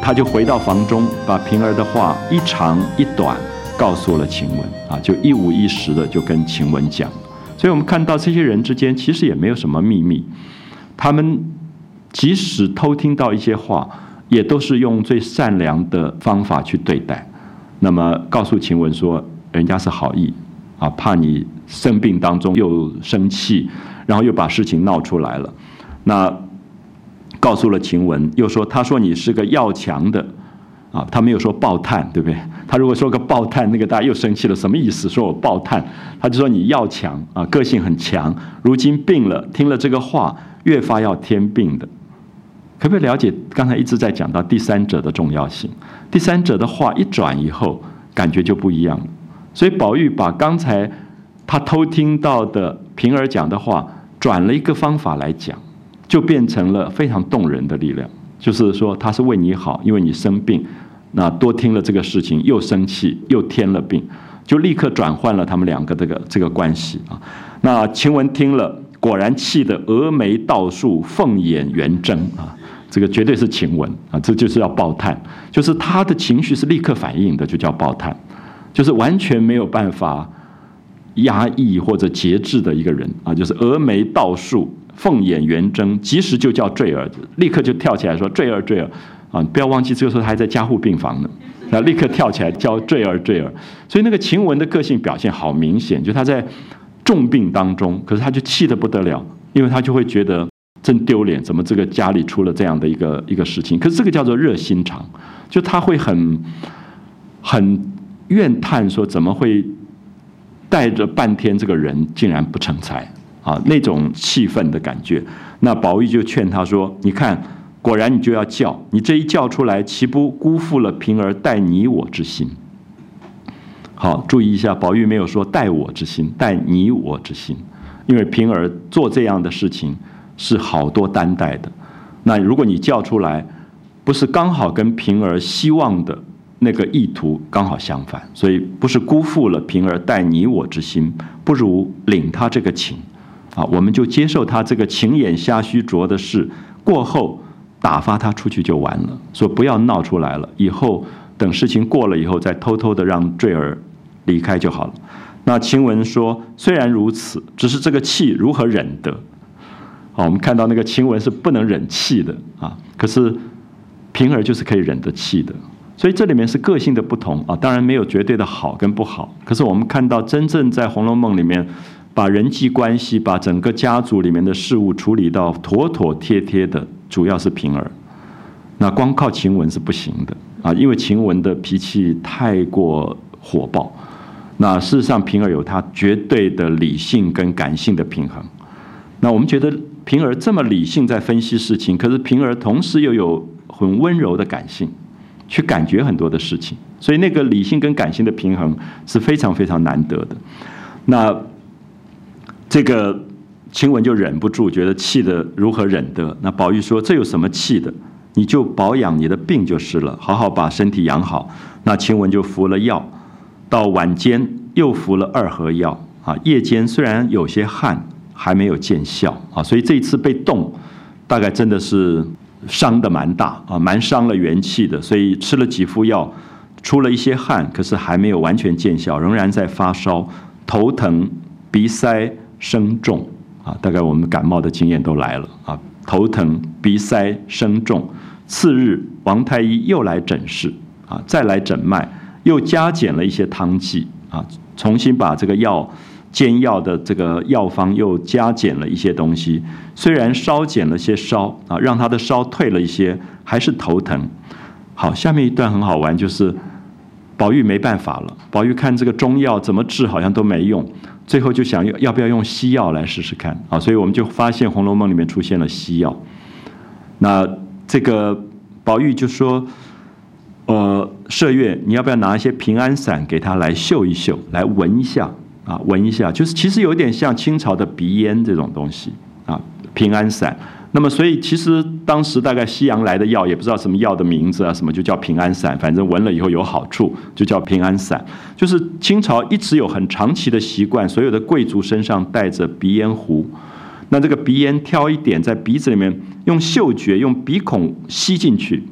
他就回到房中，把平儿的话一长一短告诉了晴雯就一五一十的就跟晴雯讲。所以我们看到这些人之间其实也没有什么秘密，他们即使偷听到一些话，也都是用最善良的方法去对待。那么告诉晴雯说，人家是好意怕你生病当中又生气，然后又把事情闹出来了。那告诉了晴雯，又说他说你是个要强的他没有说暴炭，对不对？他如果说个暴炭，那个大家又生气了，什么意思？说我暴炭，他就说你要强个性很强，如今病了，听了这个话，越发要添病的。可不可以了解刚才一直在讲到第三者的重要性？第三者的话一转以后，感觉就不一样了。所以宝玉把刚才他偷听到的平儿讲的话，转了一个方法来讲，就变成了非常动人的力量。就是说他是为你好，因为你生病，那多听了这个事情，又生气又添了病，就立刻转换了他们两个这个关系那晴雯听了，果然气得蛾眉倒竖，凤眼圆睁这个绝对是晴雯这就是要爆炭，就是他的情绪是立刻反应的，就叫爆炭，就是完全没有办法压抑或者节制的一个人就是蛾眉倒竖，凤眼圆睁，即时就叫坠儿，立刻就跳起来说坠儿坠儿不要忘记这个时候他还在加护病房呢，立刻跳起来叫坠儿坠儿。所以那个晴雯的个性表现好明显，就他在重病当中，可是他就气得不得了，因为他就会觉得真丢脸，怎么这个家里出了这样的一个事情？可是这个叫做热心肠，就他会很怨叹说怎么会带着半天这个人竟然不成才那种气愤的感觉。那宝玉就劝他说，你看果然你就要叫，你这一叫出来，岂不辜负了平儿待你我之心？好，注意一下，宝玉没有说待我之心，待你我之心，因为平儿做这样的事情是好多担待的。那如果你叫出来，不是刚好跟平儿希望的那个意图刚好相反，所以不是辜负了平儿待你我之心，不如领他这个情我们就接受他这个情眼瞎虚拙的事，过后打发他出去就完了，说不要闹出来了，以后等事情过了以后再偷偷的让坠儿离开就好了。那晴雯说，虽然如此，只是这个气如何忍得？我们看到那个晴雯是不能忍气的可是平儿就是可以忍得气的。所以这里面是个性的不同当然没有绝对的好跟不好，可是我们看到真正在《红楼梦》里面把人际关系、把整个家族里面的事物处理到妥妥帖帖的，主要是平儿。那光靠晴雯是不行的因为晴雯的脾气太过火爆。那事实上平儿有她绝对的理性跟感性的平衡。那我们觉得平儿这么理性在分析事情，可是平儿同时又有很温柔的感性，去感觉很多的事情，所以那个理性跟感性的平衡是非常非常难得的。那这个晴雯就忍不住，觉得气得如何忍得？那宝玉说，这有什么气的？你就保养你的病就是了，好好把身体养好。那晴雯就服了药，到晚间又服了2盒药夜间虽然有些汗，还没有见效所以这一次被冻，大概真的是伤得蛮大蛮伤了元气的，所以吃了几副药，出了一些汗，可是还没有完全见效，仍然在发烧，头疼、鼻塞、声重大概我们感冒的经验都来了头疼、鼻塞、声重。次日，王太医又来诊视再来诊脉，又加减了一些汤剂重新把这个煎药的这个药方又加减了一些东西，虽然稍减了些烧让他的烧退了一些，还是头疼。好，下面一段很好玩，就是宝玉没办法了，宝玉看这个中药怎么治好像都没用，最后就想要不要用西药来试试看所以我们就发现《红楼梦》里面出现了西药。那这个宝玉就说麝月，你要不要拿一些平安散给他来嗅一嗅，来闻一下闻一下，就是其实有点像清朝的鼻烟这种东西平安散。那么所以其实当时大概西洋来的药也不知道什么药的名字什么就叫平安散，反正闻了以后有好处就叫平安散。就是清朝一直有很长期的习惯，所有的贵族身上带着鼻烟壶，那这个鼻烟挑一点在鼻子里面，用嗅觉用鼻孔吸进去，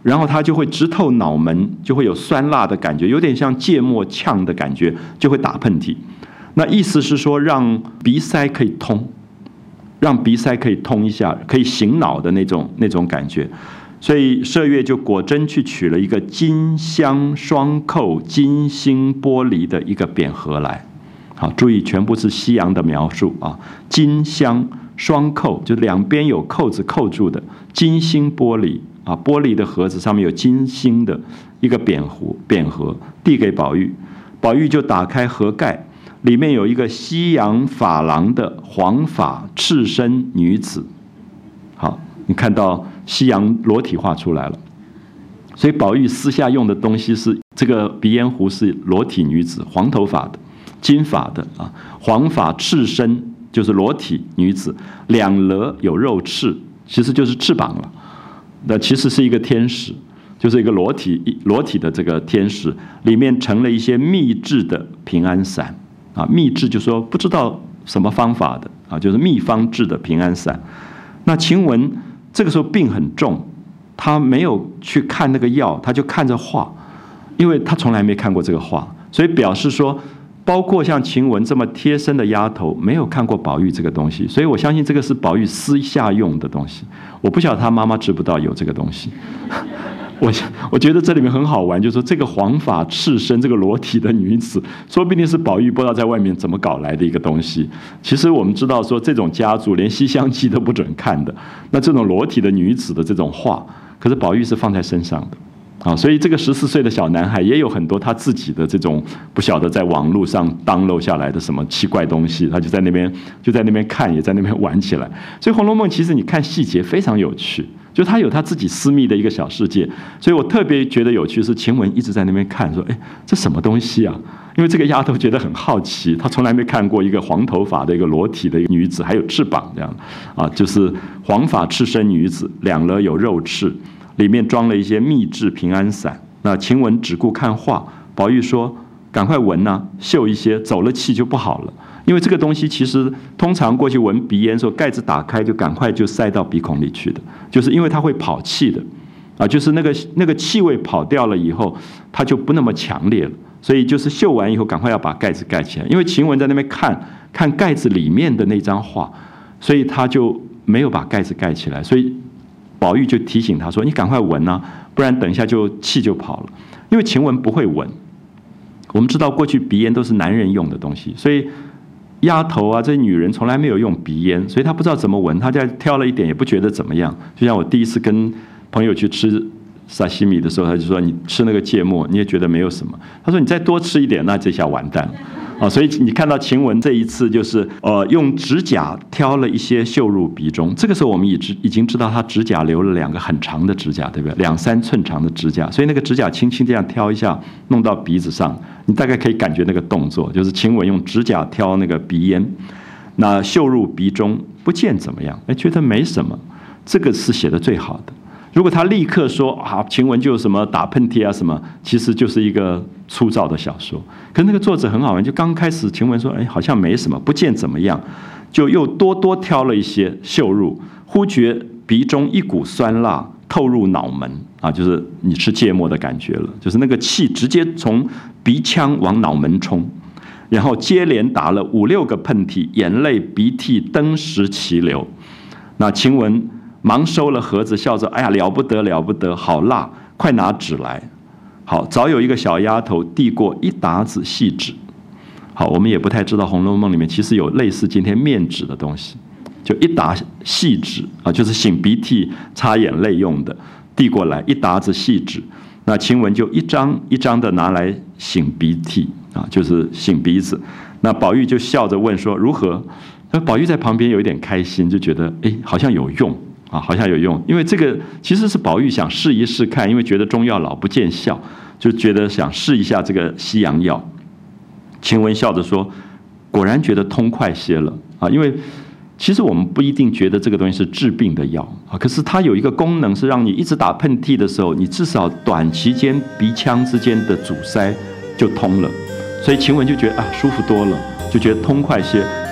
然后它就会直透脑门，就会有酸辣的感觉，有点像芥末呛的感觉，就会打喷嚏。那意思是说，让鼻塞可以通，让鼻塞可以通一下，可以醒脑的那种感觉。所以麝月就果真去取了一个金镶双扣金星玻璃的一个匾额来。好，注意全部是西洋的描述啊，金镶双扣，就两边有扣子扣住的金星玻璃啊，玻璃的盒子上面有金星的一个匾额，递给宝玉，宝玉就打开盒盖，里面有一个西洋珐琅的黄发赤身女子。好，你看到西洋裸体画出来了，所以宝玉私下用的东西是这个鼻烟壶是裸体女子，黄头发的，金发的啊，黄发赤身就是裸体女子，两额有肉翅，其实就是翅膀了。那其实是一个天使，就是一个裸体的这个天使，里面盛了一些秘制的平安散啊，秘制就说不知道什么方法的啊，就是秘方制的平安散。那晴雯这个时候病很重，他没有去看那个药，他就看着画，因为他从来没看过这个画，所以表示说，包括像晴雯这么贴身的丫头，没有看过宝玉这个东西，所以我相信这个是宝玉私下用的东西。我不晓得他妈妈知不知道有这个东西。我觉得这里面很好玩，就是说这个黄发赤身这个裸体的女子，说不定是宝玉不知道在外面怎么搞来的一个东西。其实我们知道说这种家族连《西厢记》都不准看的，那这种裸体的女子的这种画，可是宝玉是放在身上的。啊，所以这个14岁的小男孩也有很多他自己的这种不晓得在网络上download下来的什么奇怪东西，他就在那边看，也在那边玩起来。所以《红楼梦》其实你看细节非常有趣，就他有他自己私密的一个小世界。所以我特别觉得有趣是晴雯一直在那边看，说：“哎，这什么东西啊？”因为这个丫头觉得很好奇，她从来没看过一个黄头发的一个裸体的一个女子，还有翅膀这样啊，就是黄发赤身女子，两额有肉翅。里面装了一些秘制平安散。那晴雯只顾看画，宝玉说：“赶快闻啊，嗅一些，走了气就不好了。因为这个东西其实通常过去闻鼻烟的时候，盖子打开就赶快就塞到鼻孔里去的，就是因为它会跑气的，啊，就是那个气味跑掉了以后，它就不那么强烈了。所以就是嗅完以后，赶快要把盖子盖起来。因为晴雯在那边看盖子里面的那张画，所以他就没有把盖子盖起来，所以。”宝玉就提醒他说：“你赶快闻啊，不然等一下气就跑了。”因为晴雯不会闻。我们知道过去鼻烟都是男人用的东西，所以丫头啊，这女人从来没有用鼻烟，所以她不知道怎么闻，她就挑了一点也不觉得怎么样。就像我第一次跟朋友去吃沙西米的时候，他就说：“你吃那个芥末，你也觉得没有什么。”他说：“你再多吃一点，那这下完蛋了。”啊，所以你看到晴雯这一次就是用指甲挑了一些嗅入鼻中。这个时候我们已经知道她指甲留了2个很长的指甲，对不对？2-3寸长的指甲，所以那个指甲轻轻这样挑一下，弄到鼻子上，你大概可以感觉那个动作，就是晴雯用指甲挑那个鼻烟，那嗅入鼻中，不见怎么样，觉得没什么。这个是写的最好的。如果他立刻说啊，晴雯就什么打喷嚏啊什么，其实就是一个粗糙的小说。可是那个作者很好玩，就刚开始晴雯说，好像没什么，不见怎么样，就又多挑了一些嗅入，忽觉鼻中一股酸辣透入脑门啊，就是你吃芥末的感觉了，就是那个气直接从鼻腔往脑门冲，然后接连打了5-6个喷嚏，眼泪鼻涕登时齐流。那晴雯忙收了盒子，笑着：“哎呀，了不得了不得，好辣！快拿纸来。”好，早有一个小丫头递过一沓子细纸。好，我们也不太知道《红楼梦》里面其实有类似今天面纸的东西，就一沓细纸啊，就是擤鼻涕、擦眼泪用的，递过来一沓子细纸。那晴雯就一张一张的拿来擤鼻涕啊，就是擤鼻子。那宝玉就笑着问说：“如何？”那宝玉在旁边有一点开心，就觉得好像有用。啊，好像有用，因为这个其实是宝玉想试一试看，因为觉得中药老不见效，就觉得想试一下这个西洋药。晴雯笑着说：“果然觉得通快些了啊，因为其实我们不一定觉得这个东西是治病的药啊，可是它有一个功能是让你一直打喷嚏的时候，你至少短期间鼻腔之间的阻塞就通了，所以晴雯就觉得啊舒服多了，就觉得通快些。